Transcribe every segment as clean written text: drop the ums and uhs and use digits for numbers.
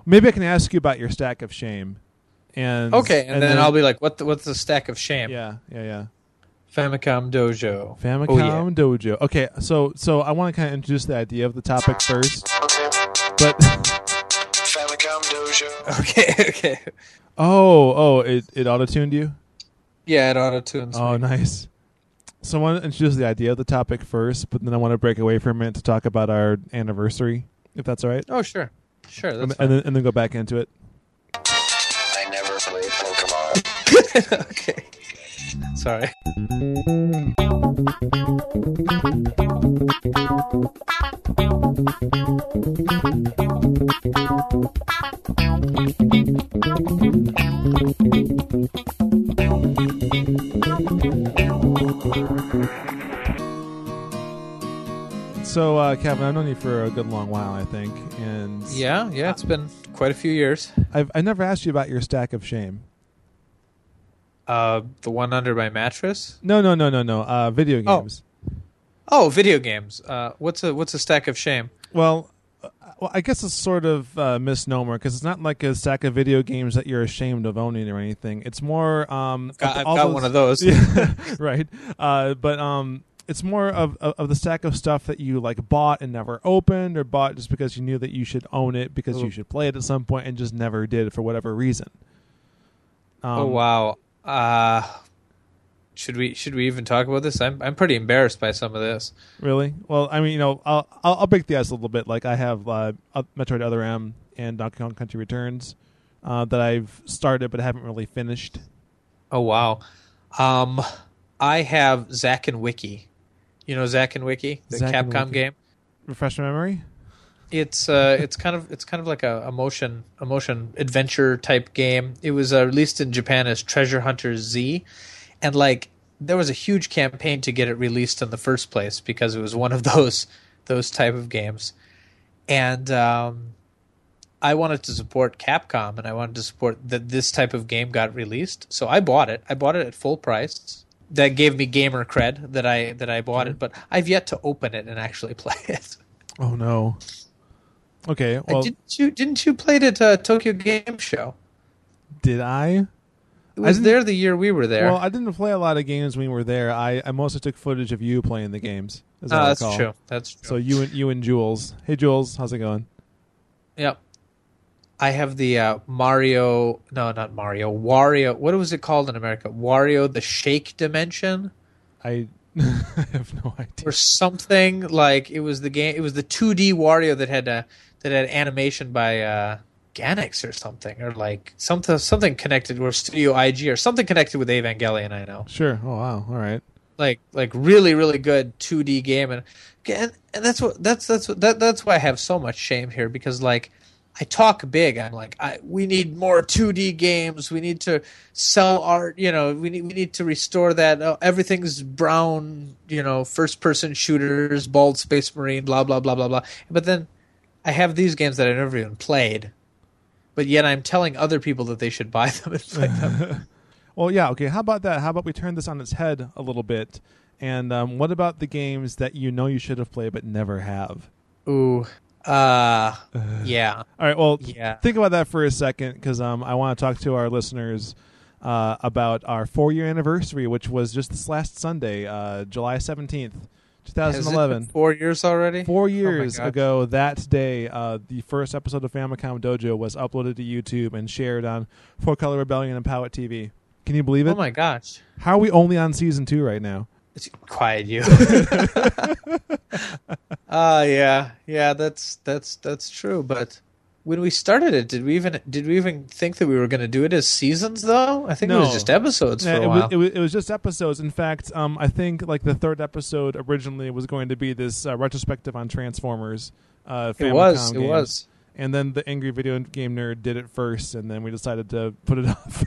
Maybe I can ask you about your stack of shame. And then I'll be like, what's the stack of shame? Yeah. Famicom Dojo. Dojo. Okay, so I want to kind of introduce the idea of the topic first. But Famicom Dojo. Okay. Oh, it auto-tuned you? Yeah, it auto-tunes me. Oh, nice. So I want to introduce the idea of the topic first, but then I want to break away for a minute to talk about our anniversary, if that's all right. Oh, sure. That's and then go back into it. I never played Pokemon. Okay. Sorry. So, Kevin, I've known you for a good long while, I think, and Yeah, it's been quite a few years. I never asked you about your stack of shame. The one under my mattress? No. Video games. Oh, video games. What's a stack of shame? Well, I guess it's sort of a misnomer because it's not like a stack of video games that you're ashamed of owning or anything. It's more. I've got one of those. Yeah, right. But it's more of the stack of stuff that you like bought and never opened, or bought just because you knew that you should own it because you should play it at some point and just never did for whatever reason. Oh wow. Should we even talk about this? I'm pretty embarrassed by some of this. Really? Well, I mean, I'll break the ice a little bit. Like I have Metroid Other M and Donkey Kong Country Returns that I've started but haven't really finished. Oh wow. I have Zack and Wiki. You know Zack and Wiki, the Capcom game. Refresh my memory. It's kind of like a motion adventure type game. It was released in Japan as Treasure Hunter Z, and like there was a huge campaign to get it released in the first place because it was one of those type of games. And I wanted to support Capcom, and I wanted to support that this type of game got released. So I bought it. I bought it at full price. That gave me gamer cred that I bought it, but I've yet to open it and actually play it. Oh no. Okay, well, didn't you play it at Tokyo Game Show? Did I? It was there the year we were there. Well, I didn't play a lot of games when we were there. I mostly took footage of you playing the games. That's true. That's true. So you and Jules. Hey Jules, how's it going? Yep. I have the Mario. No, not Mario. Wario. What was it called in America? Wario the Shake Dimension. I have no idea. Or something like it was the game. It was the 2D Wario that had animation by Gainax or something, or like something connected with Studio IG or something connected with Evangelion. I know. Sure. Oh wow. All right. Like really really good 2D game, and that's why I have so much shame here, because like I talk big. I'm like, we need more 2D games. We need to sell art. You know, we need to restore that. Everything's brown. You know, first person shooters, bald Space Marine, blah blah blah blah blah. But then I have these games that I never even played, but yet I'm telling other people that they should buy them and play them. Well, yeah, okay. How about that? How about we turn this on its head a little bit? And what about the games that you know you should have played but never have? Ooh. Yeah. All right, well, yeah. Think about that for a second, because I want to talk to our listeners about our 4-year anniversary, which was just this last Sunday, July 17th, 2011. Has it been 4 years already? 4 years ago that day, the first episode of Famicom Dojo was uploaded to YouTube and shared on 4-Color Rebellion and Powit TV. Can you believe it? Oh my gosh. How are we only on season 2 right now? Quiet you. Yeah, that's true. But when we started it, did we even think that we were going to do it as seasons though? I think it was just episodes for a while. It was just episodes. In fact, I think like the third episode originally was going to be this retrospective on Transformers. Famicom It was. And then the Angry Video Game Nerd did it first, and then we decided to put it off.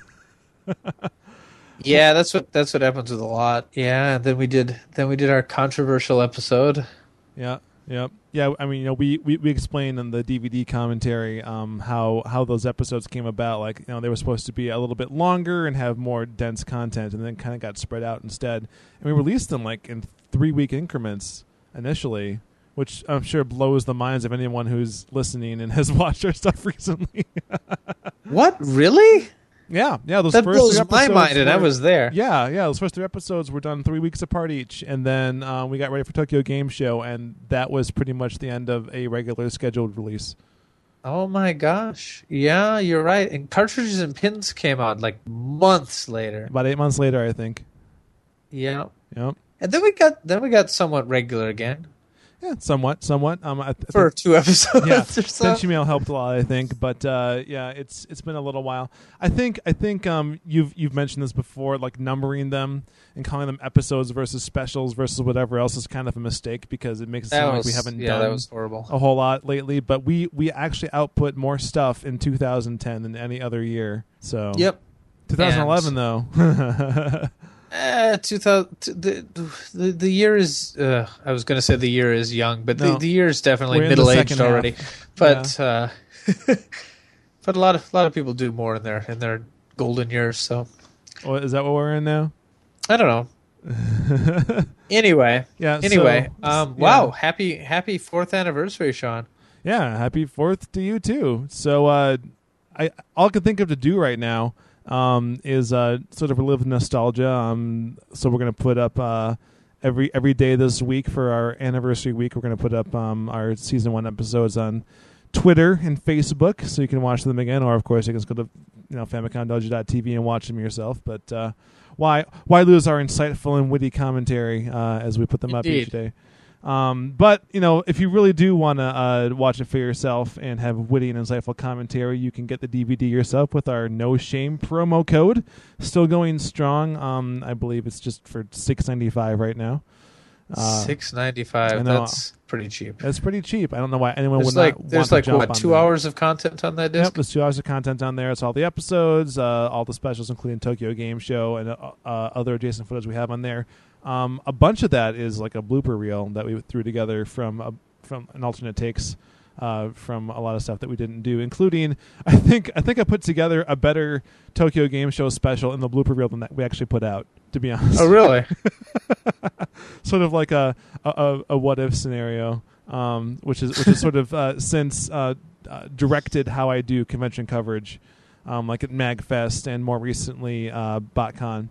Yeah, that's what happens with a lot. Yeah, then we did our controversial episode. Yeah. I mean, we explained in the DVD commentary how those episodes came about. Like, they were supposed to be a little bit longer and have more dense content, and then kind of got spread out instead. And we released them like in 3-week increments initially, which I'm sure blows the minds of anyone who's listening and has watched our stuff recently. What? Really? Yeah. Those That first blows three my episodes mind, and I were- was there. Yeah. Those first 3 episodes were done 3 weeks apart each, and then we got ready for Tokyo Game Show, and that was pretty much the end of a regular scheduled release. Oh my gosh. Yeah, you're right. And Cartridges and Pins came out like months later. About 8 months later, I think. Yeah. Yep. And then we got somewhat regular again Yeah, somewhat. I for 2 episodes yeah, or so. Bench Email helped a lot, I think. But yeah, it's been a little while. I think you've mentioned this before, like numbering them and calling them episodes versus specials versus whatever else is kind of a mistake because it makes it sound like we haven't done that was horrible. a whole lot lately. But we actually output more stuff in 2010 than any other year. So Yep. 2011 though. 2000 the year is I was going to say the year is young, but No. the year is definitely We're in the middle-aged second already. half. But but a lot of people do more in their golden years, so What, is that what we're in now? I don't know. Anyway, Yeah. wow, happy 4th anniversary, Sean. Yeah, happy 4th to you too. So all I can think of to do right now is sort of relive nostalgia. So we're going to put up every day this week for our anniversary week. We're going to put up our season 1 episodes on Twitter and Facebook, so you can watch them again. Or of course, you can just go to FamiconDojo.tv and watch them yourself. But why lose our insightful and witty commentary as we put them up each day? But if you really do want to watch it for yourself and have witty and insightful commentary, you can get the DVD yourself with our No Shame promo code. Still going strong. I believe it's just for $6.95 right now. $6.95. That's pretty cheap. That's pretty cheap. I don't know why anyone would There's not. there's want to like jump what on 2 that. hours of content on that disc? Yep, there's 2 hours of content on there. It's all the episodes, all the specials, including Tokyo Game Show and other adjacent footage we have on there. A bunch of that is like a blooper reel that we threw together from an alternate takes from a lot of stuff that we didn't do, including I think I put together a better Tokyo Game Show special in the blooper reel than that we actually put out. To be honest. Oh, really? Sort of like a what if scenario, which is sort of since directed how I do convention coverage, like at MagFest and more recently BotCon.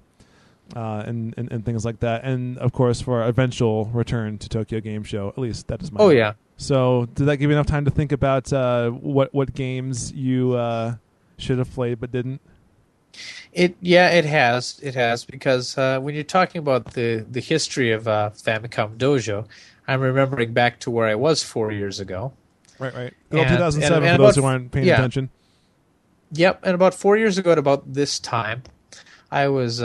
And things like that, and of course for our eventual return to Tokyo Game Show. At least that is my. Oh hope. yeah. So did that give you enough time to think about what games you should have played but didn't? It has because when you're talking about the history of Famicom Dojo, I'm remembering back to where I was 4 years ago. Right. Well, And- 2007 and for those about- who aren't paying yeah. attention. Yep, and about 4 years ago, at about this time, I was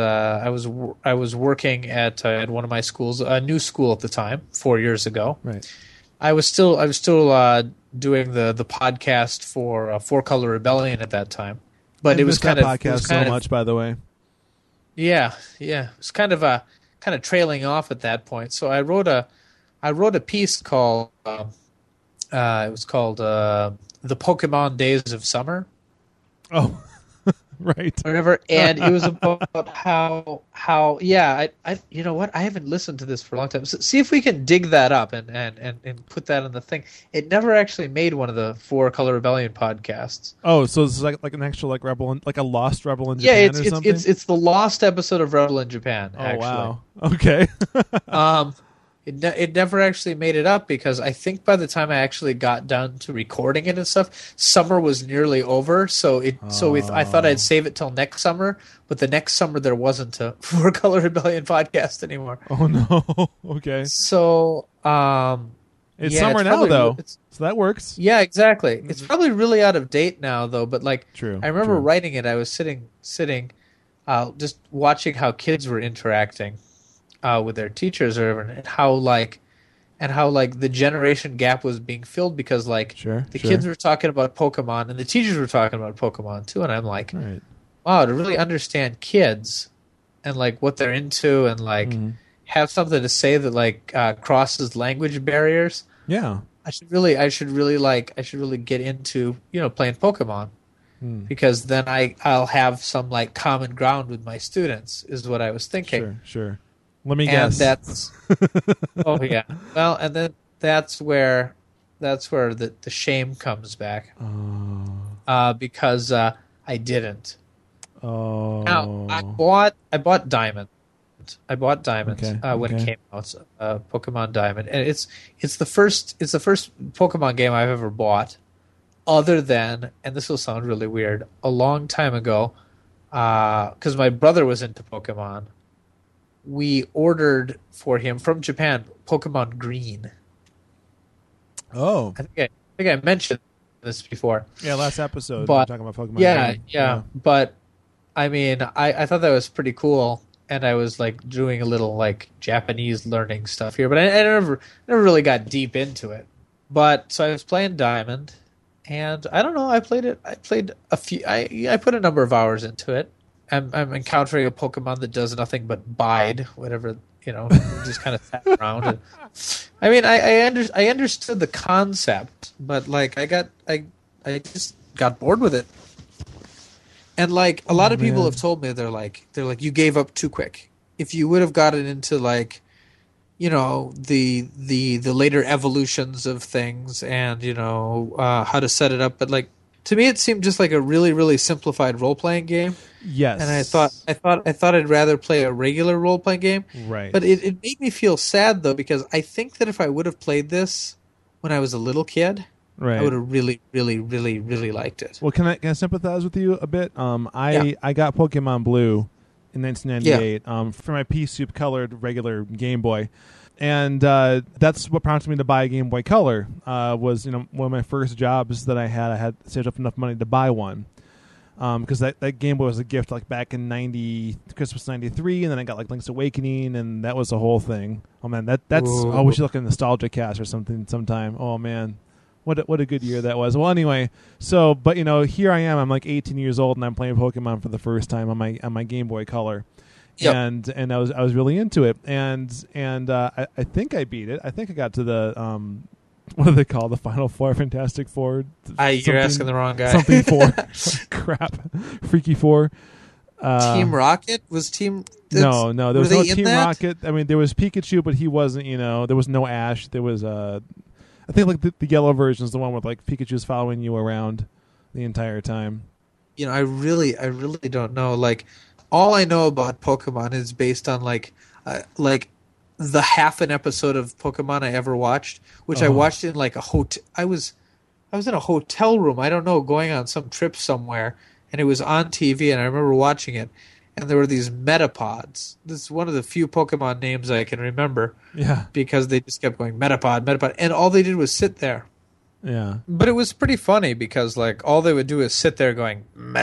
working at one of my schools, a new school at the time, 4 years ago. Right. I was still doing the podcast for Four Color Rebellion at that time, but I it was missed that kind of podcast so much, by the way. Yeah. It was kind of trailing off at that point. So I wrote a piece called it was called The Pokemon Days of Summer. Oh, right. Whatever, and it was about how I you know what, I haven't listened to this for a long time. So see if we can dig that up and put that in the thing. It never actually made one of the Four Color Rebellion podcasts. Oh, so it's like an actual Rebel, like a lost Rebel in Yeah, Japan or something. it's the lost episode of Rebel in Japan. Oh Actually. wow. Okay. It never actually made it up because I think by the time I actually got done to recording it and stuff, summer was nearly over. So I thought I'd save it till next summer, but the next summer there wasn't a Four Color Rebellion podcast anymore. Oh no. Okay. So It's yeah, summer it's now probably- though, it's- so that works. yeah, exactly. It's probably really out of date now though. But like, True. I remember true. writing it. I was sitting, just watching how kids were interacting with their teachers, or and how the generation gap was being filled because like Sure. the sure. kids were talking about Pokemon and the teachers were talking about Pokemon too, and I'm like, Right. wow, to really understand kids and like what they're into and like Mhm. have something to say that like crosses language barriers. Yeah. I should really get into playing Pokemon. Hmm. Because then I'll have some like common ground with my students is what I was thinking. Sure. Let me And guess. that's oh yeah. Well, and that's where the shame comes back. Because I didn't. Oh. Now I bought Diamond. Okay, when it okay. came out, Pokemon Diamond, and it's the first Pokemon game I've ever bought, other than, and this will sound really weird, a long time ago, because my brother was into Pokemon. We ordered for him from Japan Pokemon Green. Oh. I think I mentioned this before. Yeah, last episode we were But talking about Pokemon. yeah. But I mean, I thought that was pretty cool, and I was like doing a little like Japanese learning stuff here, but I never really got deep into it. But so I was playing Diamond, and I don't know. I played a few. I put a number of hours into it. I'm encountering a Pokemon that does nothing but bide, whatever, just kind of sat around. And, I mean, I understood the concept, but like I just got bored with it. And like a lot of people have told me, they're like you gave up too quick. If you would have gotten into like, the later evolutions of things and how to set it up, but like to me it seemed just like a really really simplified role playing game. Yes. And I thought I'd rather play a regular role playing game. Right. But it made me feel sad though, because I think that if I would have played this when I was a little kid, Right. I would have really, really, really, really liked it. Well, can I sympathize with you a bit? I got Pokemon Blue in 1998 for my pea soup colored regular Game Boy, and that's what prompted me to buy a Game Boy Color. Was one of my first jobs that I had saved up enough money to buy one. Because that Game Boy was a gift like back in Christmas '93, and then I got like Link's Awakening, and that was the whole thing. Oh man, that's Ooh. we should look at Nostalgia Cast or something sometime. Oh man. What a good year that was. Well, anyway, but here I am. I'm like 18 years old, and I'm playing Pokemon for the first time on my Game Boy Color, Yep. and I was really into it, and I think I beat it. I think I got to the what do they call the Final Four, Fantastic Four? You're asking the wrong guy. Something Four, crap, Freaky Four. Team Rocket was Team. No, there were was they no in Team that? Rocket. I mean, there was Pikachu, but he wasn't. There was no Ash. There was I think like the yellow version is the one with like Pikachu's following you around the entire time. I really don't know. Like, all I know about Pokemon is based on like the half an episode of Pokemon I ever watched, which I watched in like a hotel. I was in a hotel room. I don't know, going on some trip somewhere, and it was on TV, and I remember watching it. And there were these Metapods. This is one of the few Pokemon names I can remember. Yeah. Because they just kept going Metapod, and all they did was sit there. Yeah. But it was pretty funny because like all they would do is sit there going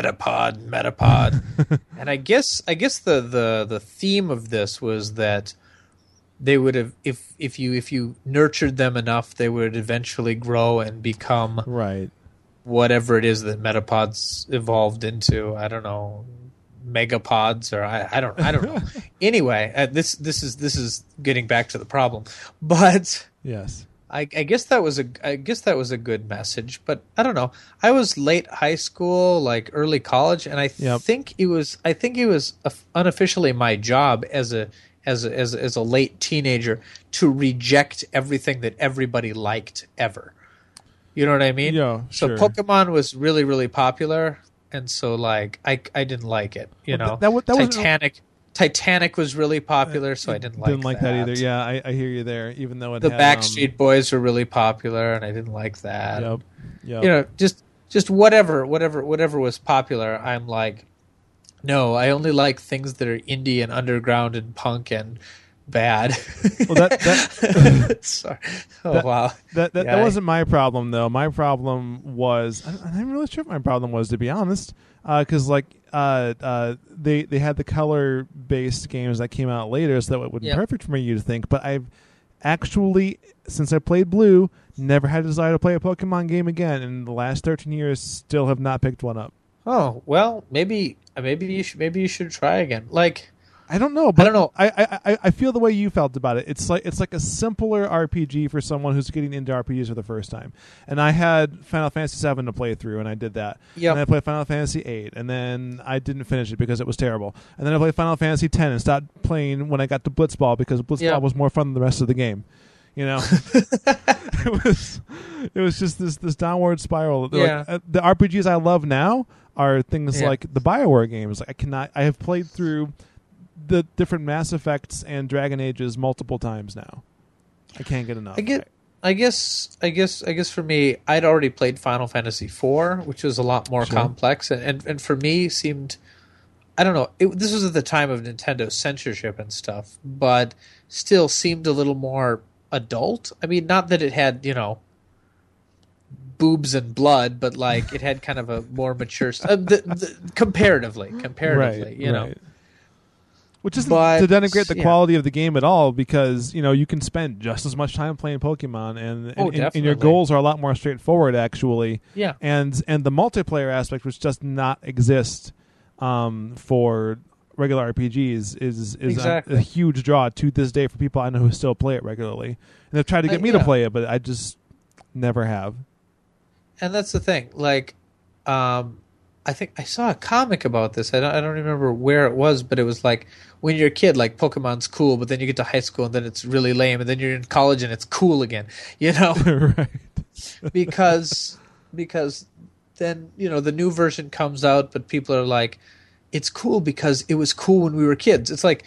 Metapod. And I guess the theme of this was that they would have if you nurtured them enough, they would eventually grow and become Right. whatever it is that Metapods evolved into. I don't know. Megapods, or I don't know. Anyway, this is getting back to the problem, but Yes. I guess that was a good message, but I don't know. I was late high school, like early college, and I think it was unofficially my job as a late teenager to reject everything that everybody liked ever. You know what I mean? Yeah. So sure. Pokemon was really really popular. And so, like, I didn't like it, Well, that wasn't- Titanic was really popular, so I didn't like that either. Yeah, I hear you there. Even though it the had, Backstreet Boys were really popular, and I didn't like that. Yep. Just whatever was popular. I'm like, no, I only like things that are indie and underground and punk and bad. Well, that Sorry. Wow. That wasn't my problem though. My problem was I'm really sure what my problem was, to be honest, because they had the color based games that came out later, so that would be perfect for you to think. But I've actually, since I played Blue, never had a desire to play a Pokemon game again. And in the last 13 years, still have not picked one up. Oh well, maybe you should try again. Like. I don't know, but I don't know. I feel the way you felt about it. It's like a simpler RPG for someone who's getting into RPGs for the first time. And I had Final Fantasy VII to play through, and I did that. Yep. And I played Final Fantasy VIII, and then I didn't finish it because it was terrible. And then I played Final Fantasy X and stopped playing when I got to Blitzball because Blitzball was more fun than the rest of the game. You know, it was just this downward spiral. Yeah. Like, the RPGs I love now are things Yeah. like the BioWare games. Like, I have played through the different Mass Effects and Dragon Ages multiple times now. I can't get enough. I guess for me, I'd already played Final Fantasy IV, which was a lot more Sure. complex, and for me seemed, I don't know, this was at the time of Nintendo censorship and stuff, but still seemed a little more adult. I mean, not that it had, boobs and blood, but like it had kind of a more mature comparatively, right, you know. right. Which isn't But, to denigrate the yeah. quality of the game at all, because you can spend just as much time playing Pokemon, and your definitely. goals are a lot more straightforward, actually. Yeah. And the multiplayer aspect, which does not exist for regular RPGs, is Exactly. a huge draw to this day for people I know who still play it regularly, and they've tried to get me to yeah. play it, but I just never have. And that's the thing. Like, I think I saw a comic about this. I don't remember where it was, but it was like when you're a kid, like Pokemon's cool, but then you get to high school and then it's really lame, and then you're in college and it's cool again. Right. because then the new version comes out, but people are like, it's cool because it was cool when we were kids. It's like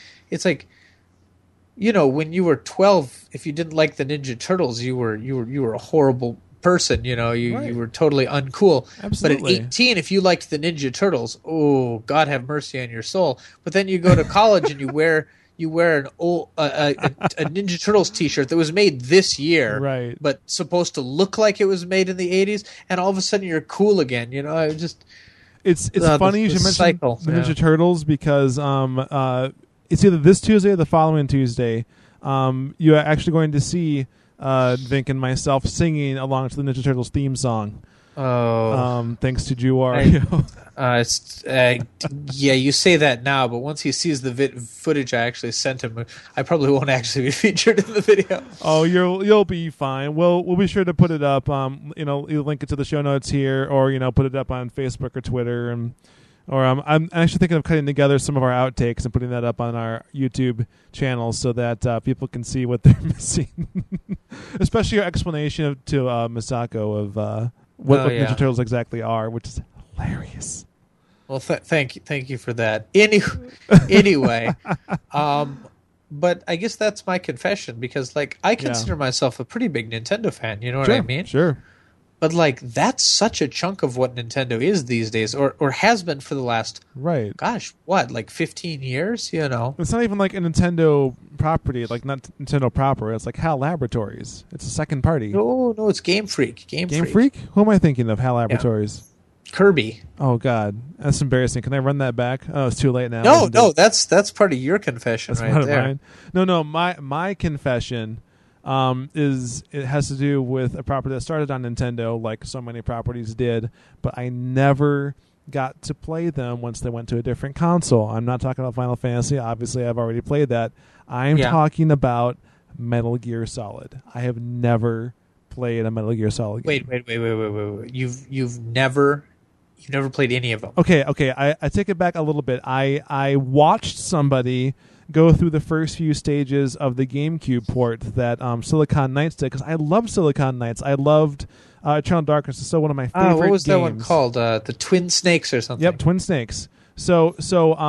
when you were 12, if you didn't like the Ninja Turtles, you were a horrible person. You Right. were totally uncool. Absolutely. But at 18, if you liked the Ninja Turtles, oh, God have mercy on your soul. But then you go to college and you wear an old a Ninja Turtles T-shirt that was made this year, Right. but supposed to look like it was made in the 80s, and all of a sudden you're cool again. I just It's funny you should mention cycle, the yeah. Ninja Turtles, because it's either this Tuesday or the following Tuesday. You are actually going to see Vink and myself singing along to the Ninja Turtles theme song. Thanks to Drew Wario. Yeah, you say that now, but once he sees the footage I actually sent him, I probably won't actually be featured in the video. Oh, you'll be fine. We'll be sure to put it up. Either link it to the show notes here, or put it up on Facebook or Twitter, I'm actually thinking of cutting together some of our outtakes and putting that up on our YouTube channel so that people can see what they're missing, especially your explanation to Misako of what yeah. Ninja Turtles exactly are, which is hilarious. Well, thank you for that. Anyway, but I guess that's my confession, because I consider myself a pretty big Nintendo fan. You know what I mean? Sure. But that's such a chunk of what Nintendo is these days, or has been for the last, Right. gosh, 15 years? It's not even like a Nintendo property, like not Nintendo proper. It's like HAL Laboratories. It's a second party. No, it's Game Freak. Game Freak? Who am I thinking of? HAL Laboratories. Kirby. Oh God, that's embarrassing. Can I run that back? Oh, it's too late now. No, that's part of your confession. That's right part of there. mine. No, my confession is it has to do with a property that started on Nintendo, like so many properties did, but I never got to play them once they went to a different console. I'm not talking about Final Fantasy. Obviously, I've already played that. I'm talking about Metal Gear Solid. I have never played a Metal Gear Solid game. Wait. You've never played any of them. Okay. I take it back a little bit. I watched somebody go through the first few stages of the GameCube port that Silicon Knights did, because I loved Silicon Knights. I loved Eternal Darkness. It's still one of my favorite games. What was that one called? The Twin Snakes or something? Yep, Twin Snakes. So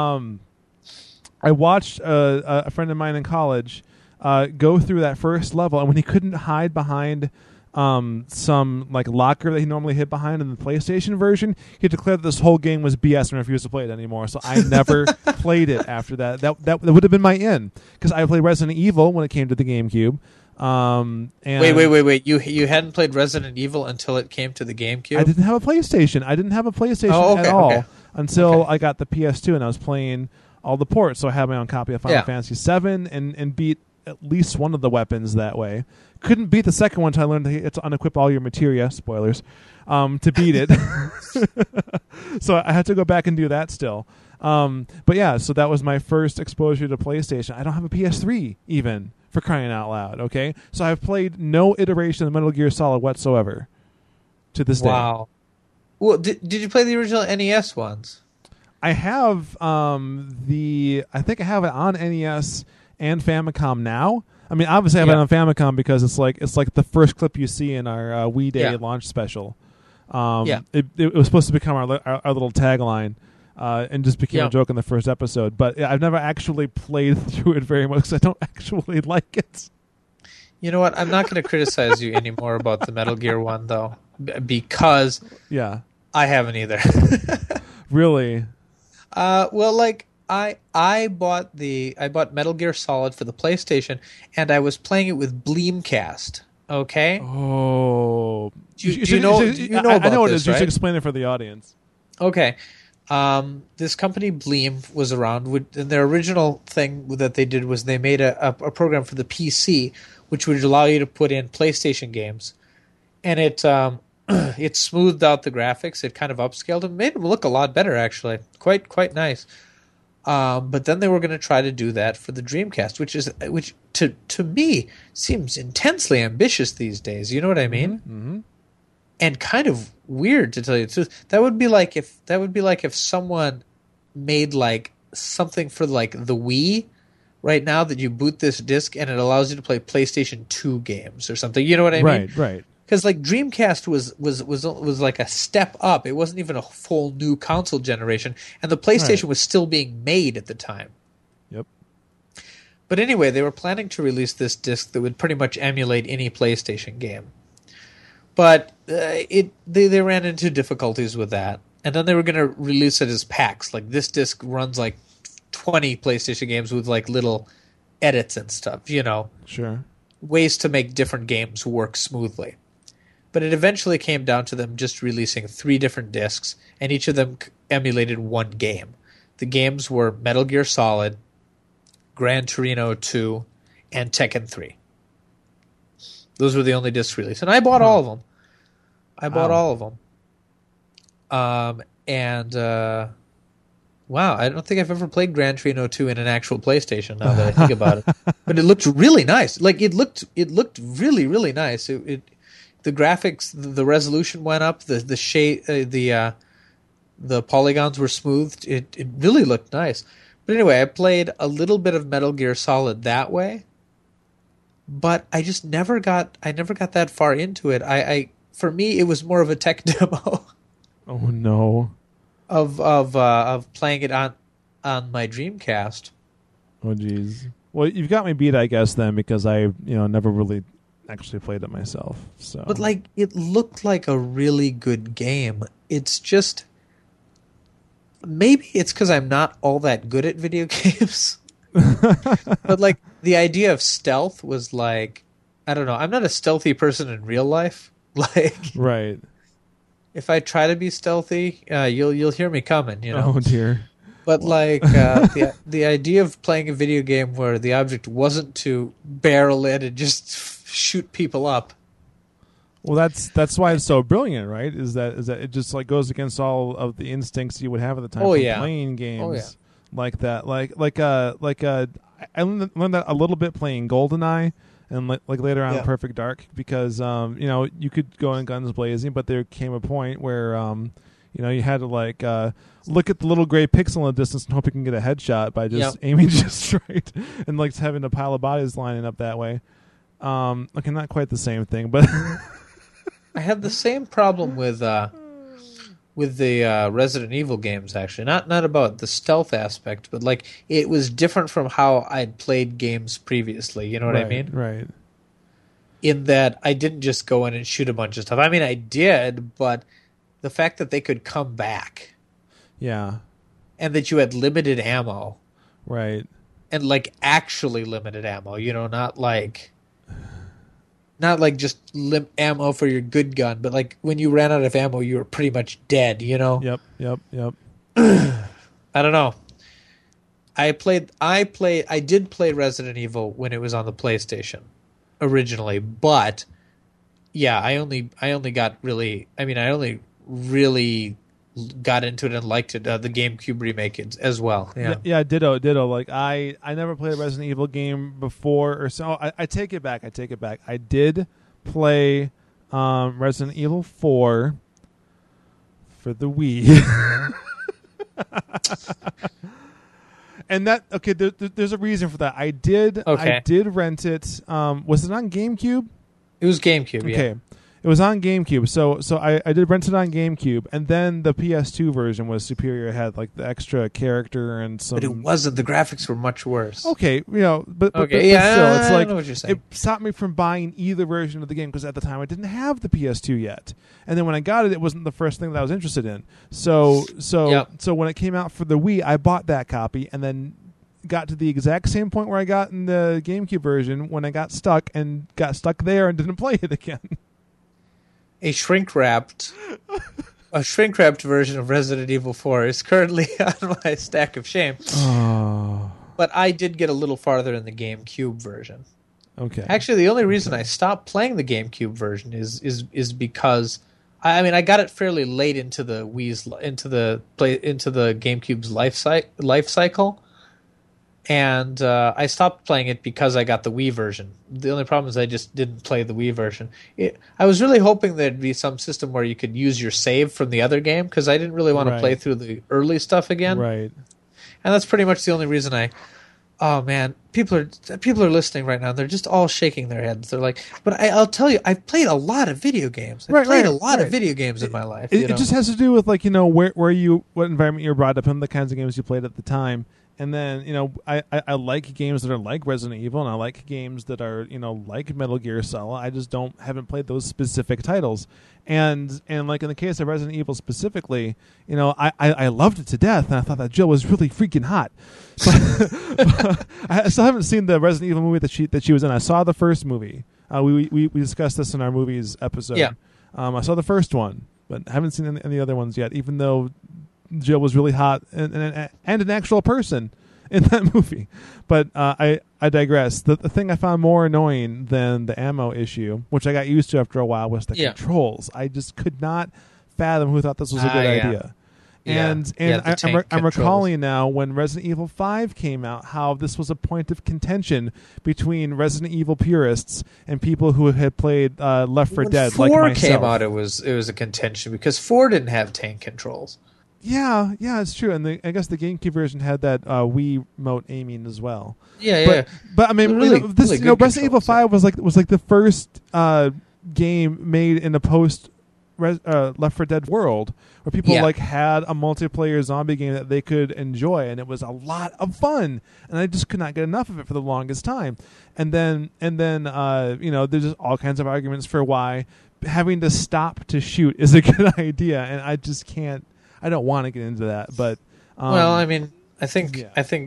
I watched a friend of mine in college go through that first level, and when he couldn't hide behind some locker that he normally hid behind in the PlayStation version, he declared that this whole game was BS and refused to play it anymore. So I never played it after that. That would have been my in, because I played Resident Evil when it came to the GameCube. And Wait. You hadn't played Resident Evil until it came to the GameCube? I didn't have a PlayStation. At all until I got the PS2 and I was playing all the ports. So I had my own copy of Final Fantasy VII and beat at least one of the weapons that way. Couldn't beat the second one until I learned to unequip all your materia. Spoilers. To beat it. So I had to go back and do that still. But yeah, so that was my first exposure to PlayStation. I don't have a PS3 even, for crying out loud, okay? So I've played no iteration of Metal Gear Solid whatsoever to this day. Wow. Well, did you play the original NES ones? I have I think I have it on NES and Famicom now. I mean, obviously, I have Yeah. it on Famicom because it's like the first clip you see in our Wii Day Yeah. launch special. Yeah. It was supposed to become our little tagline, and just became Yeah. a joke in the first episode. But I've never actually played through it very much because I don't actually like it. You know what? I'm not going to criticize you anymore about the Metal Gear one, though, because Yeah, I haven't either. really. Well, like I bought Metal Gear Solid for the PlayStation, and I was playing it with Bleemcast. Okay, Oh, Do you know I know about what it this, is. You right? should explain it for the audience. okay. This company Bleem was around, and their original thing that they did was they made a program for the PC, which would allow you to put in PlayStation games, and it it smoothed out the graphics. It kind of upscaled them, made them look a lot better, actually, quite nice. But then they were going to try to do that for the Dreamcast, which to me seems intensely ambitious these days. You know what I mean? Mm-hmm. And kind of weird, to tell you the truth. That would be like if someone made like something for like the Wii right now, that you boot this disc and it allows you to play PlayStation 2 games or something. You know what I mean? Right. Because like Dreamcast was like a step up. It wasn't even a full new console generation, and the PlayStation was still being made at the time. Yep. But anyway, they were planning to release this disc that would pretty much emulate any PlayStation game. But they ran into difficulties with that, and then they were going to release it as packs. Like this disc runs like 20 PlayStation games with like little edits and stuff. You know, Sure. ways to make different games work smoothly. But it eventually came down to them just releasing 3 different discs, and each of them emulated one game. The games were Metal Gear Solid, Gran Torino 2, and Tekken 3. Those were the only discs released. And I bought all of them. Wow, I don't think I've ever played Gran Torino 2 in an actual PlayStation, now that I think about it. But it looked really nice. Like it looked really, really nice. The graphics, the resolution went up, the shade, the polygons were smoothed. It really looked nice. But anyway, I played a little bit of Metal Gear Solid that way, but I just never got that far into it. For me, it was more of a tech demo Oh no. of playing it on my Dreamcast. Oh geez. Well, you've got me beat, I guess, then, because I never really actually played it myself. So, But like, it looked like a really good game. It's just, maybe it's because I'm not all that good at video games. But like, the idea of stealth was like, I don't know. I'm not a stealthy person in real life. Like, right. if I try to be stealthy, you'll hear me coming. You know. Oh dear. But like the idea of playing a video game where the object wasn't to barrel in and just shoot people up. Well, that's why it's so brilliant, right? Is that it just like goes against all of the instincts you would have at the time Oh, from yeah. playing games Oh, yeah. like that. I learned that a little bit playing GoldenEye and like later on Yeah. Perfect Dark, because you could go in guns blazing, but there came a point where you had to like look at the little gray pixel in the distance and hope you can get a headshot by just aiming just right, and like having a pile of bodies lining up that way. Okay, not quite the same thing, but I had the same problem with the Resident Evil games, actually. Not about the stealth aspect, but like it was different from how I'd played games previously. You know what I mean? Right. In that I didn't just go in and shoot a bunch of stuff. I mean, I did, but the fact that they could come back Yeah. and that you had limited ammo, Right. and like actually limited ammo, not like just ammo for your good gun, but like when you ran out of ammo, you were pretty much dead, Yep. I don't know. I did play Resident Evil when it was on the PlayStation originally, but yeah, I only really got into it and liked it, the GameCube remake as well. Yeah, ditto. Like I never played a Resident Evil game before, or so. I take it back. I did play Resident Evil 4 for the Wii. And that there's a reason for that. I did rent it. Was it on GameCube? It was GameCube. Okay. Yeah. It was on GameCube, so I did rent it on GameCube, and then the PS2 version was superior. It had like the extra character and some. But it wasn't. The graphics were much worse. Okay, but still, it's like I know what you're saying. It stopped me from buying either version of the game because at the time I didn't have the PS2 yet, and then when I got it, it wasn't the first thing that I was interested in. So when it came out for the Wii, I bought that copy, and then got to the exact same point where I got in the GameCube version when I got stuck there and didn't play it again. A shrink-wrapped version of Resident Evil 4 is currently on my stack of shame. Oh. But I did get a little farther in the GameCube version. Okay. Actually, the only reason I stopped playing the GameCube version is because I got it fairly late into the GameCube's life cycle. And I stopped playing it because I got the Wii version. The only problem is I just didn't play the Wii version. I was really hoping there'd be some system where you could use your save from the other game because I didn't really want to play through the early stuff again. Right. And that's pretty much the only reason Oh man, people are listening right now. They're just all shaking their heads. They're like, "But I'll tell you, I've played a lot of video games. I've played a lot of video games in my life." It just has to do with what environment you were brought up in, the kinds of games you played at the time. And then, I like games that are like Resident Evil, and I like games that are, like Metal Gear Solid. I just haven't played those specific titles. And like in the case of Resident Evil specifically, I loved it to death, and I thought that Jill was really freaking hot. But I still haven't seen the Resident Evil movie that she was in. I saw the first movie. We discussed this in our movies episode. Yeah. I saw the first one, but I haven't seen any other ones yet, even though Jill was really hot and an actual person in that movie. But I digress. The thing I found more annoying than the ammo issue, which I got used to after a while, was the controls. I just could not fathom who thought this was a good idea. And I'm recalling now when Resident Evil 5 came out how this was a point of contention between Resident Evil purists and people who had played Left 4 Dead like myself. When 4 came out, it was a contention because 4 didn't have tank controls. Yeah, it's true, and I guess the GameCube version had that Wii remote aiming as well. But I mean, Resident Evil 5 was like the first game made in a post Left 4 Dead world where people had a multiplayer zombie game that they could enjoy, and it was a lot of fun, and I just could not get enough of it for the longest time. And then there's just all kinds of arguments for why having to stop to shoot is a good idea, and I just can't. I don't want to get into that, but I think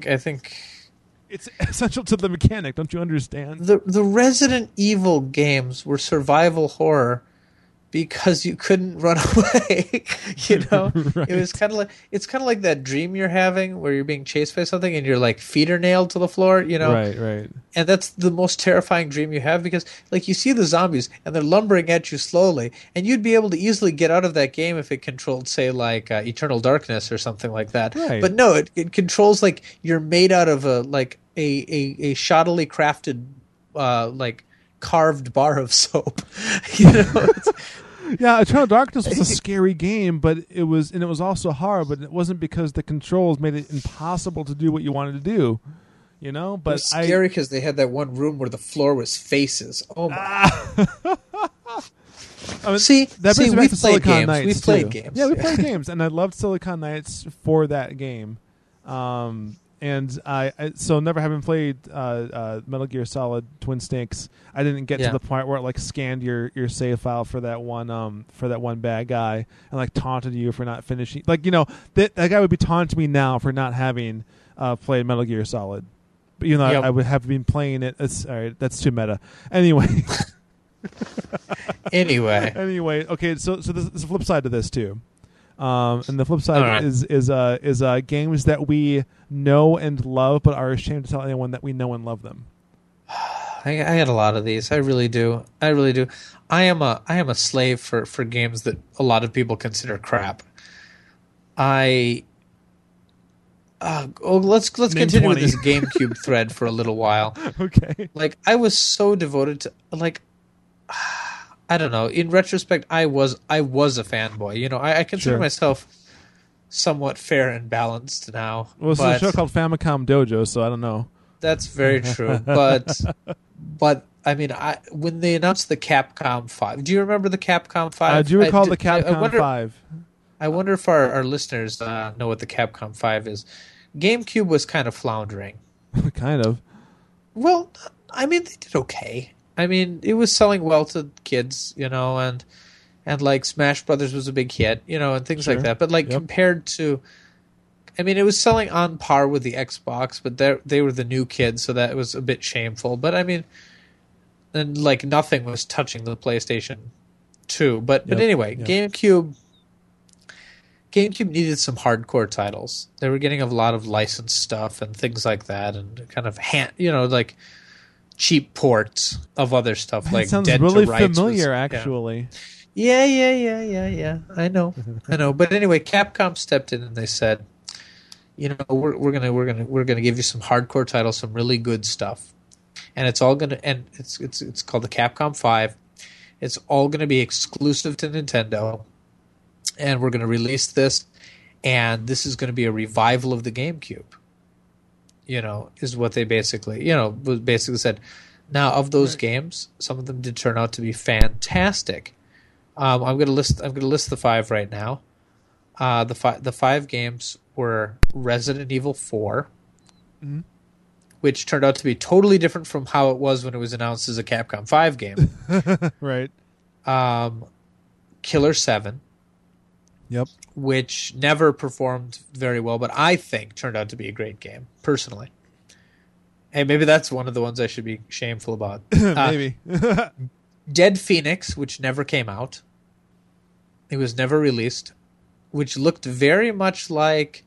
it's essential to the mechanic. Don't you understand? The Resident Evil games were survival horror because you couldn't run away. Right. It's kind of like that dream you're having where you're being chased by something and your like feet are nailed to the floor. Right. And that's the most terrifying dream you have because like you see the zombies and they're lumbering at you slowly, and you'd be able to easily get out of that game if it controlled, say, like Eternal Darkness or something like that. Right. But no, it controls like you're made out of a shoddily crafted like carved bar of soap. Yeah, Eternal Darkness was a scary game, but it was also horror, but it wasn't because the controls made it impossible to do what you wanted to do. But it was scary because they had that one room where the floor was faces. Oh my! See, we played games. We played games. Yeah, we played games, and I loved Silicon Knights for that game. And I so never having played Metal Gear Solid Twin Snakes, I didn't get to the point where it like scanned your save file for that one bad guy and like taunted you for not finishing. Like that guy would be taunting me now for not having played Metal Gear Solid, but I would have been playing it. It's all right. That's too meta. Anyway. Anyway. Okay. So there's a flip side to this too. And the flip side is games that we know and love, but are ashamed to tell anyone that we know and love them. I had a lot of these. I really do. I am a slave for games that a lot of people consider crap. Let's continue with this GameCube thread for a little while. Okay. Like I was so devoted to like. I don't know. In retrospect, I was a fanboy. I consider myself somewhat fair and balanced now. Well, it's a show called Famicom Dojo, so I don't know. That's very true. But I mean, when they announced the Capcom 5, do you remember the Capcom 5? I do recall the Capcom 5. I wonder if our listeners know what the Capcom 5 is. GameCube was kind of floundering. Kind of. Well, I mean, they did okay. I mean, it was selling well to kids, and like Smash Brothers was a big hit, and things like that. But compared to, I mean, it was selling on par with the Xbox, but they were the new kids, so that was a bit shameful. But I mean, and like nothing was touching the PlayStation 2. But anyway, GameCube needed some hardcore titles. They were getting a lot of licensed stuff and things like that, and kind of like cheap ports of other stuff. That like sounds Dead really to Rights familiar, actually. Yeah. I know. But anyway, Capcom stepped in and they said, we're gonna give you some hardcore titles, some really good stuff, and it's called the Capcom 5. It's all gonna be exclusive to Nintendo. And we're going to release this, and this is going to be a revival of the GameCube. Is what they basically said. Now, of those games, some of them did turn out to be fantastic. I'm going to list the 5 right now. The 5 games were Resident Evil 4, which turned out to be totally different from how it was when it was announced as a Capcom 5 game. Right. Killer 7. Yep. Which never performed very well, but I think turned out to be a great game, personally. Hey, maybe that's one of the ones I should be shameful about. Maybe. Dead Phoenix, which never came out. It was never released, which looked very much like,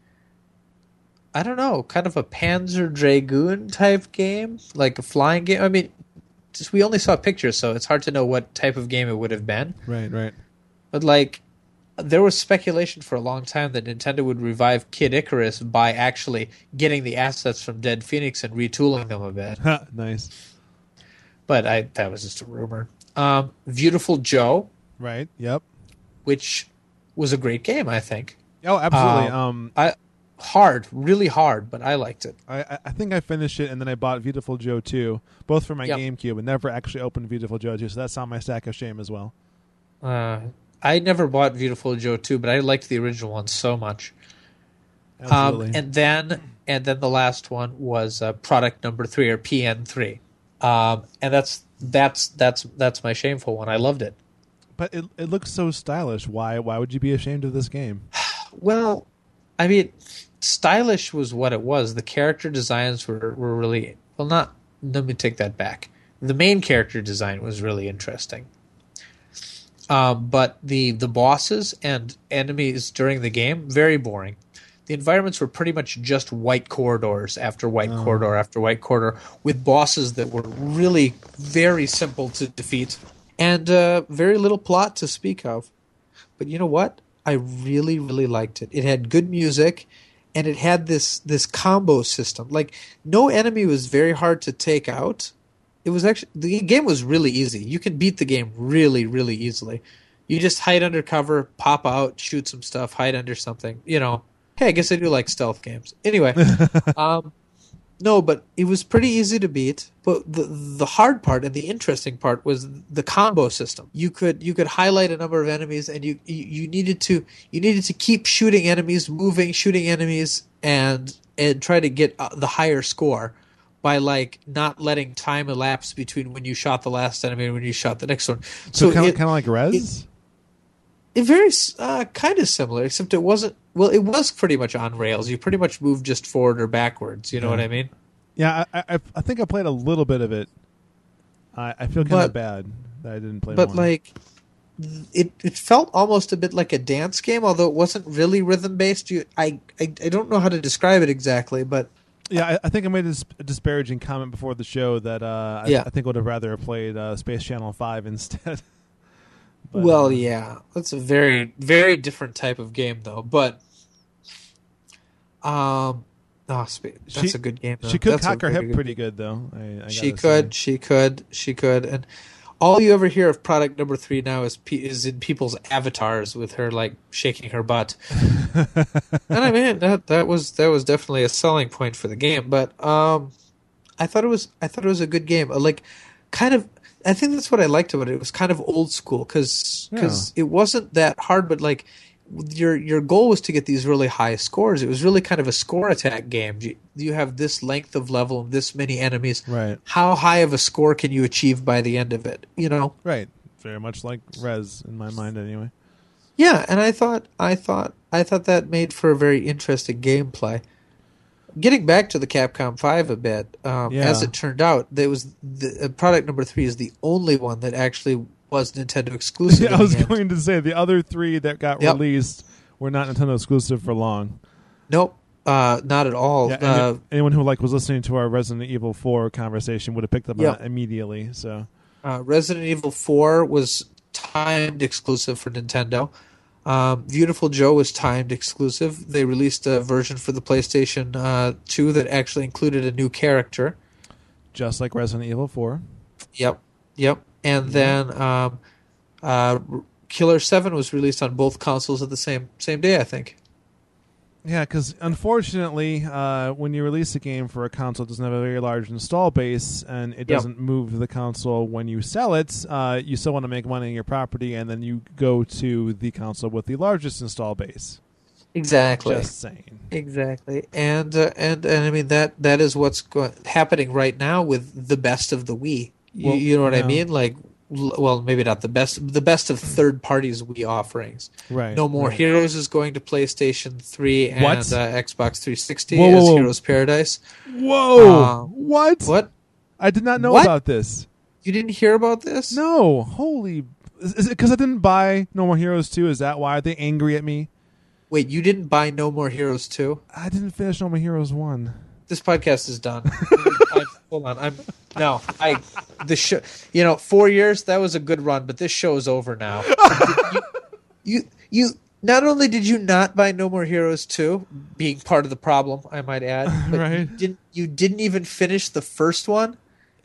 I don't know, kind of a Panzer Dragoon type game, like a flying game. I mean, we only saw pictures, so it's hard to know what type of game it would have been. Right. But like, there was speculation for a long time that Nintendo would revive Kid Icarus by actually getting the assets from Dead Phoenix and retooling them a bit. Nice. But that was just a rumor. Beautiful Joe. Right, yep. Which was a great game, I think. Oh, absolutely. Really hard, but I liked it. I think I finished it, and then I bought Beautiful Joe 2, both for my GameCube, and never actually opened Beautiful Joe 2, so that's on my stack of shame as well. I never bought Beautiful Joe 2, but I liked the original one so much. Absolutely. And then the last one was product number 3, or PN3. And that's my shameful one. I loved it. But it looks so stylish. Why would you be ashamed of this game? Well, I mean, stylish was what it was. The character designs were really let me take that back. The main character design was really interesting. But the bosses and enemies during the game, very boring. The environments were pretty much just white corridors after white corridor after white corridor, with bosses that were really very simple to defeat and very little plot to speak of. But you know what? I really, really liked it. It had good music, and it had this combo system. Like, no enemy was very hard to take out. It was actually, the game was really easy. You can beat the game really, really easily. You just hide under cover, pop out, shoot some stuff, hide under something. Hey, I guess I do like stealth games. Anyway, no, but it was pretty easy to beat. But the hard part and the interesting part was the combo system. You could highlight a number of enemies, and you needed to keep shooting enemies, shooting enemies, and try to get the higher score by like not letting time elapse between when you shot the last enemy and when you shot the next one. So kind of like Rez? It very kind of similar, except it wasn't. Well, it was pretty much on rails. You pretty much moved just forward or backwards. You know what I mean? Yeah, I think I played a little bit of it. I feel kind of bad that I didn't play more. But like, it felt almost a bit like a dance game, although it wasn't really rhythm based. I don't know how to describe it exactly, but. Yeah, I think I made a disparaging comment before the show that I think I would have rather played Space Channel 5 instead. But, well, yeah, that's a very, very different type of game, though. But, that's a good game. Though. She could cock her hip pretty good, though. She could, and all you ever hear of product number 3 now is in people's avatars with her like shaking her butt. And I mean that was definitely a selling point for the game. But I thought it was a good game. Like, kind of, I think that's what I liked about it. It was kind of old school because it wasn't that hard, but like your goal was to get these really high scores. It was really kind of a score attack game. You have this length of level and this many enemies. Right. How high of a score can you achieve by the end of it? You know. Right. Very much like Rez in my mind, anyway. Yeah, and I thought that made for a very interesting gameplay. Getting back to the Capcom 5 a bit, as it turned out, there was product number 3 is the only one that actually was Nintendo exclusive. Yeah, I was going to say the other 3 that got released were not Nintendo exclusive for long. Nope, not at all. Yeah, anyone who was listening to our Resident Evil 4 conversation would have picked up on that immediately. So, Resident Evil 4 was timed exclusive for Nintendo. Beautiful Joe was timed exclusive. They released a version for the PlayStation 2 that actually included a new character. Just like Resident Evil 4. Yep. And then Killer 7 was released on both consoles at the same day, I think. Yeah, because unfortunately, when you release a game for a console, it doesn't have a very large install base, and it doesn't move the console when you sell it. You still want to make money on your property, and then you go to the console with the largest install base. Exactly. Just saying. Exactly, and I mean that is what's happening right now with the best of the Wii. You know what I mean? Like, well, maybe not the best of third parties Wii offerings. Right. No More Heroes is going to PlayStation 3 and Xbox 360 whoa, as whoa. Heroes Paradise. Whoa! What? What? I did not know about this. You didn't hear about this? No. Holy! Is it because I didn't buy No More Heroes 2? Is that why? Are they angry at me? Wait, you didn't buy No More Heroes 2? I didn't finish No More Heroes 1. This podcast is done. Hold on. The show, 4 years, that was a good run, but this show is over now. you not only did you not buy No More Heroes 2, being part of the problem, I might add, but right. you didn't even finish the first one.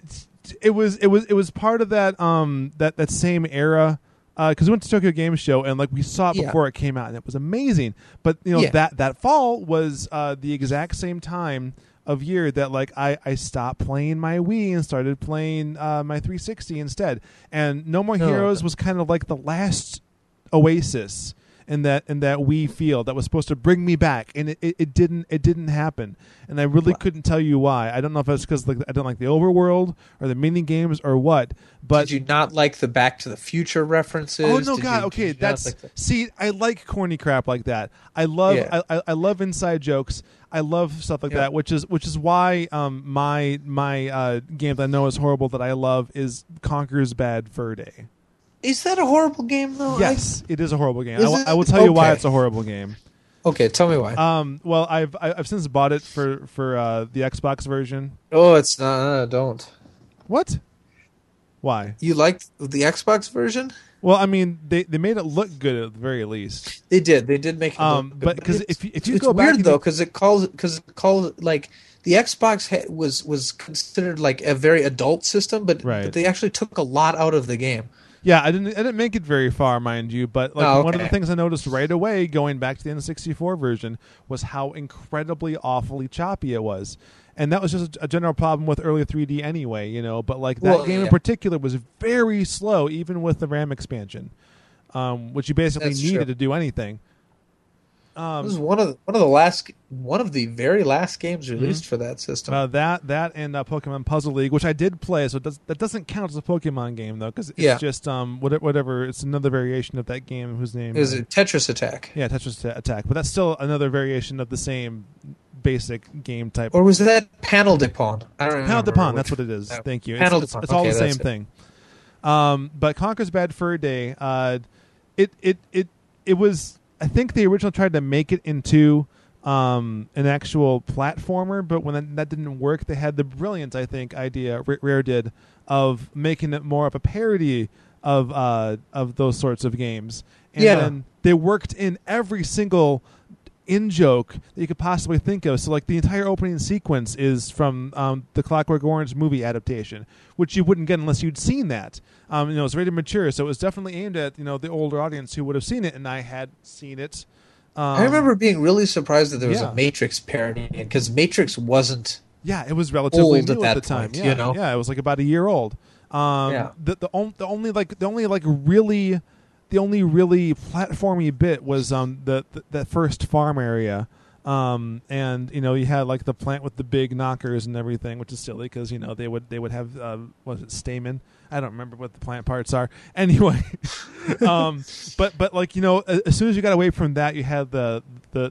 It was part of that that same era. Because we went to Tokyo Game Show and we saw it before it came out, and it was amazing. But that fall was the exact same time of year that I stopped playing my Wii and started playing my 360 instead. And No More Heroes was kind of like the last oasis in that Wii field that was supposed to bring me back, and it didn't happen. And I really couldn't tell you why. I don't know if it's because I don't like the overworld or the mini games or what. But did you not like the Back to the Future references? Oh no, God! Okay, that's see. I like corny crap like that. I love I love inside jokes. I love stuff like that, which is why my game that I know is horrible that I love is Conker's Bad Fur Day. Is that a horrible game though? Yes, it is a horrible game. I will tell you why it's a horrible game. Okay, tell me why. Well, I've since bought it for the Xbox version. Oh, it's not. Don't. What? Why? You liked the Xbox version? Well, I mean, they made it look good at the very least. They did make it look good. But because if you go it's back, weird though, because it calls like the Xbox was considered like a very adult system, but they actually took a lot out of the game. Yeah, I didn't make it very far, mind you, but one of the things I noticed right away going back to the N64 version was how incredibly awfully choppy it was. And that was just a general problem with early 3D anyway, but that game in particular was very slow even with the RAM expansion, which you basically needed to do anything. This was one of the very last games released for that system. That and Pokemon Puzzle League, which I did play, so that doesn't count as a Pokemon game though, because it's just whatever. It's another variation of that game whose name is Tetris Attack. Yeah, Tetris Attack, but that's still another variation of the same basic game type. Or was that Panel de Pon? I don't remember. Panel de Pon, that's what it is. Thank you. It's all the same thing. But Conker's Bad Fur Day, it was. I think they originally tried to make it into an actual platformer, but when that didn't work, they had the brilliant, I think, idea Rare did of making it more of a parody of those sorts of games. And then they worked in every single in-joke that you could possibly think of. So, like, the entire opening sequence is from the Clockwork Orange movie adaptation, which you wouldn't get unless you'd seen that. It's rated mature, so it was definitely aimed at, the older audience who would have seen it, and I had seen it. I remember being really surprised that there was yeah. a Matrix parody, because Matrix wasn't. Yeah, it was relatively old new at that the time. point, Yeah, yeah, it was like about a year old. Yeah. The only really platformy bit was that first farm area. And you had like the plant with the big knockers and everything, which is silly because they would have was it stamen? I don't remember what the plant parts are. Anyway, but like as soon as you got away from that, you had the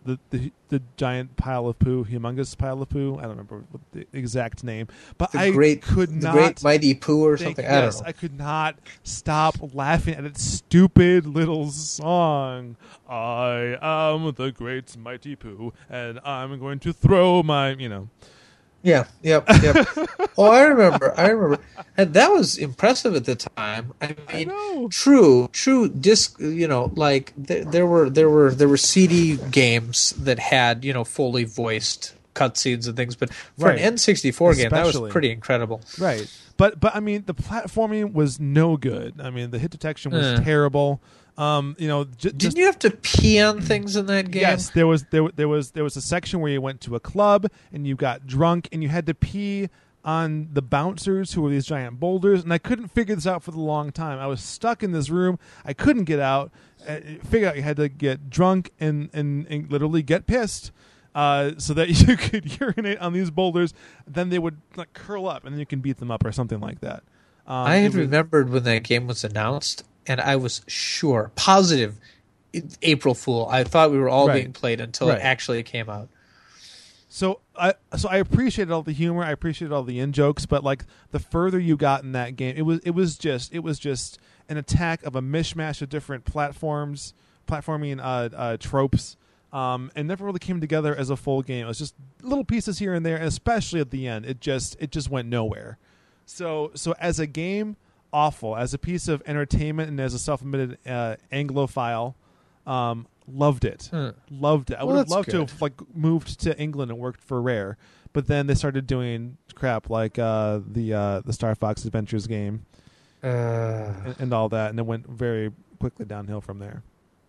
giant pile of poo, humongous pile of poo. I don't remember what the exact name, but The Great Mighty Poo or something. I don't know. I could not stop laughing at its stupid little song. I am the Great Mighty Poo, and I'm going to throw my, Yeah, yep. Oh, I remember, and that was impressive at the time. I mean, true disc. Like there were CD games that had fully voiced cutscenes and things, but for an N64 game, that was pretty incredible. Right, but I mean, the platforming was no good. I mean, the hit detection was terrible. Didn't you have to pee on things in that game? Yes, there was a section where you went to a club and you got drunk and you had to pee on the bouncers who were these giant boulders, and I couldn't figure this out for the long time. I was stuck in this room. I couldn't get out. Figure out you had to get drunk and literally get pissed. So that you could urinate on these boulders, then they would like curl up, and then you can beat them up or something like that. I had remembered when that game was announced, and I was positive, April Fool. I thought we were all being played until it actually came out. So I appreciated all the humor, I appreciated all the in jokes, but like the further you got in that game, it was just an attack of a mishmash of different platforming tropes. And never really came together as a full game. It was just little pieces here and there, and especially at the end, it just went nowhere. So as a game, awful. As a piece of entertainment and as a self-admitted Anglophile, loved it. Loved it. I would have loved to have like moved to England and worked for Rare, but then they started doing crap like the Star Fox Adventures game and all that, and it went very quickly downhill from there.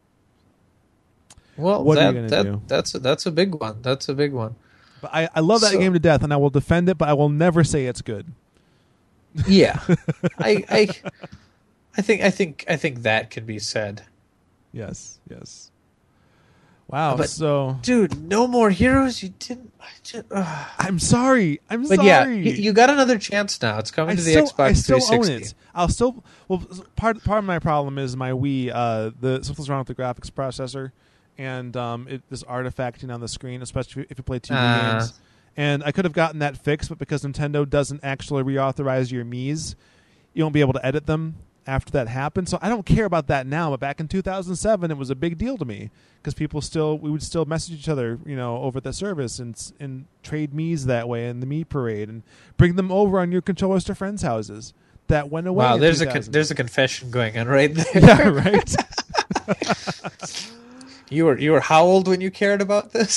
Well, what are you going to do? That's a big one. That's a big one. But I love that game to death, and I will defend it, but I will never say it's good. Yeah, I think that can be said. Yes. Wow. But, dude, No More Heroes. You didn't. I'm sorry. But yeah, you got another chance now. It's coming to the Xbox 360. I still own it. I'll still. Well, part of my problem is my Wii. Something's wrong with the graphics processor. And this artifacting on the screen, especially if you play 2D games. And I could have gotten that fixed, but because Nintendo doesn't actually reauthorize your Miis, you won't be able to edit them after that happens. So I don't care about that now. But back in 2007, it was a big deal to me because we would still message each other, over the service and trade Miis that way in the Mii parade and bring them over on your controllers to friends' houses. That went away. Wow, there's a confession going on right there. Yeah, right. You were how old when you cared about this?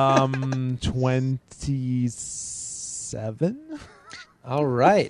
27. All right.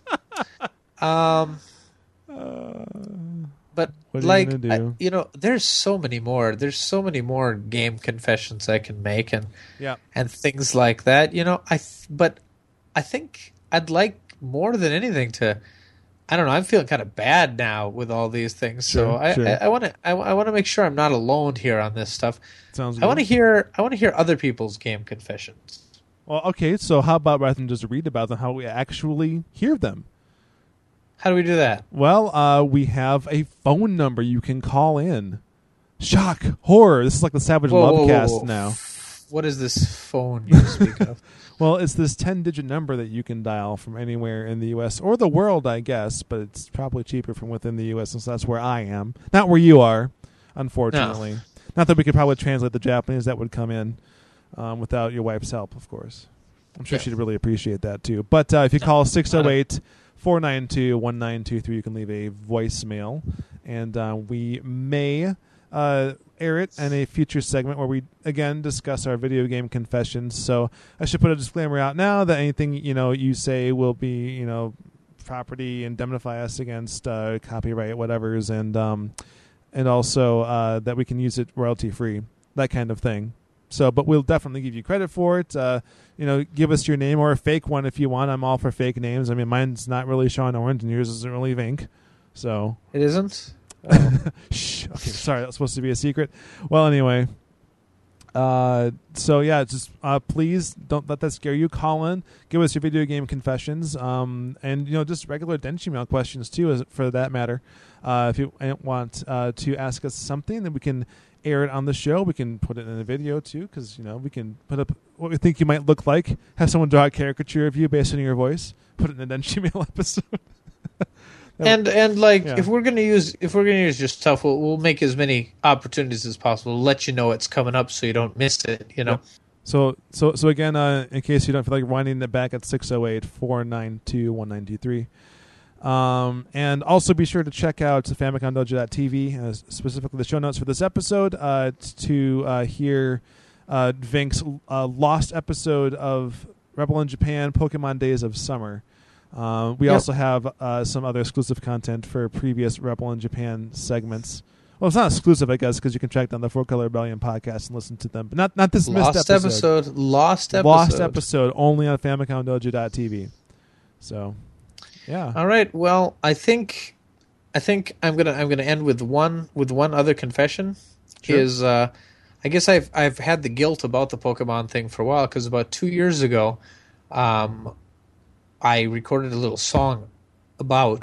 But what like there's so many more. There's so many more game confessions I can make and things like that. But I think I'd like more than anything to. I don't know. I'm feeling kind of bad now with all these things, so I want to make sure I'm not alone here on this stuff. Sounds good. I want to hear other people's game confessions. Well, okay. So how about rather than just read about them, how we actually hear them? How do we do that? Well, we have a phone number you can call in. Shock, horror. This is like the Savage Lovecast now. What is this phone you speak of? Well, it's this 10-digit number that you can dial from anywhere in the U.S. or the world, I guess, but it's probably cheaper from within the U.S. since that's where I am. Not where you are, unfortunately. No. Not that we could probably translate the Japanese. That would come in without your wife's help, of course. I'm sure she'd really appreciate that, too. But if you call 608-492-1923, you can leave a voicemail, and we may air it in a future segment where we again discuss our video game confessions. So I should put a disclaimer out now that anything you say will be property, indemnify us against copyright whatever's, and also that we can use it royalty free, that kind of thing. So, but we'll definitely give you credit for it. Give us your name or a fake one if you want. I'm all for fake names. I mean, mine's not really Sean Orange, and yours isn't really Vink. So it isn't. Shh. Okay, sorry, that's supposed to be a secret. Well, anyway. So yeah, just please don't let that scare you. Call in, give us your video game confessions, and just regular Denchi Mail questions too, for that matter. If you want to ask us something, then we can air it on the show. We can put it in a video too, because we can put up what we think you might look like. Have someone draw a caricature of you based on your voice. Put it in a Denchi Mail episode. If we're gonna use your stuff, we'll make as many opportunities as possible. We'll let you know it's coming up so you don't miss it. Yep. So again, in case you don't feel like winding it back at 608-492-1923. And also be sure to check out FamicomDojo.tv, specifically the show notes for this episode, to hear Vink's lost episode of Rebel in Japan, Pokemon Days of Summer. We also have some other exclusive content for previous Rebel in Japan segments. Well, it's not exclusive, I guess, because you can track down the Four Color Rebellion podcast and listen to them. But not this missed episode. Lost episode only on FamicomDojo.tv. So, yeah. All right. Well, I think I'm gonna end with one other confession. Sure. Is I guess I've had the guilt about the Pokemon thing for a while, because about 2 years ago, I recorded a little song about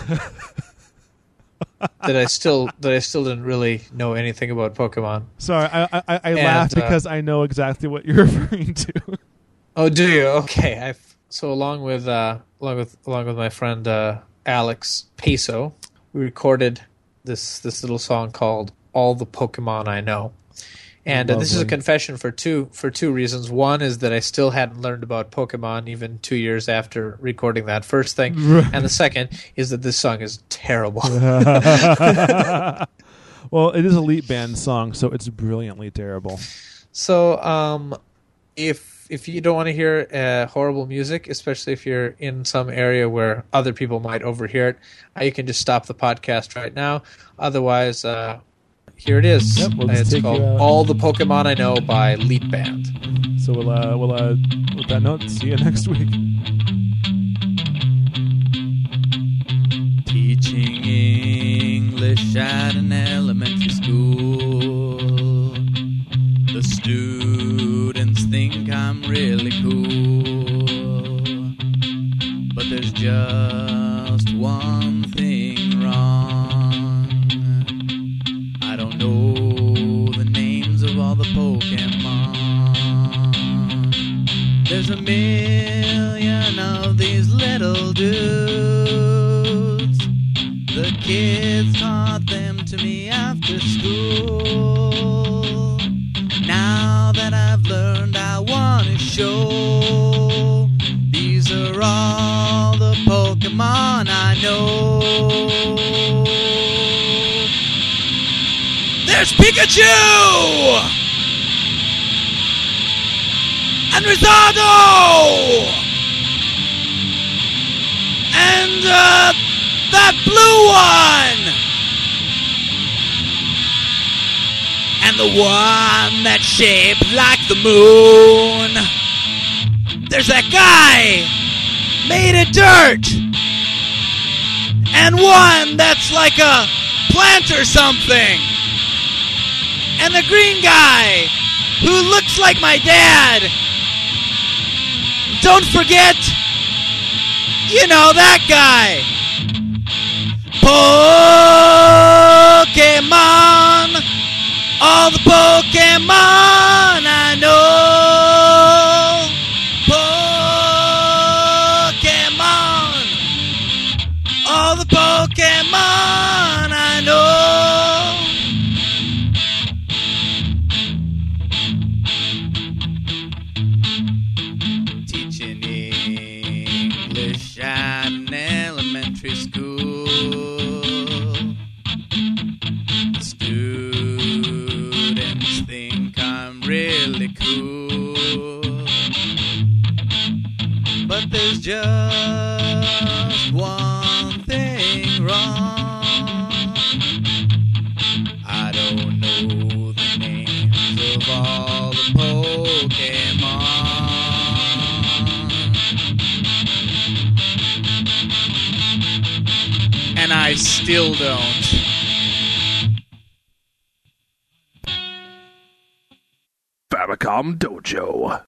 that I still didn't really know anything about Pokemon. Sorry, I laughed because I know exactly what you're referring to. Oh, do you? Okay. So along with my friend Alex Peso, we recorded this little song called "All the Pokemon I Know." And this is a confession for two reasons. One is that I still hadn't learned about Pokemon even 2 years after recording that first thing. And the second is that this song is terrible. Well, it is a Elite Band song, so it's brilliantly terrible. So if you don't want to hear horrible music, especially if you're in some area where other people might overhear it, you can just stop the podcast right now. Otherwise... here it is. Yep, it's called "All the Pokemon I Know" by Leap Band. So we'll with that note, see you next week. Teaching English at an elementary school. The students think I'm really cool, but there's just one thing wrong. I don't know the names of all the Pokemon. There's a million of these little dudes. The kids taught them to me after school. Now that I've learned, I want to show. These are all the Pokemon I know. There's Pikachu! And Rizardo! And that blue one! And the one that's shaped like the moon! There's that guy! Made of dirt! And one that's like a plant or something! And the green guy, who looks like my dad. Don't forget, that guy. Pokemon, all the Pokemon I know. Pokemon, all the Pokemon I know. At an elementary school, the students just one thing wrong. I don't know the names of all the Pokemon. And I still don't. Famicom Dojo.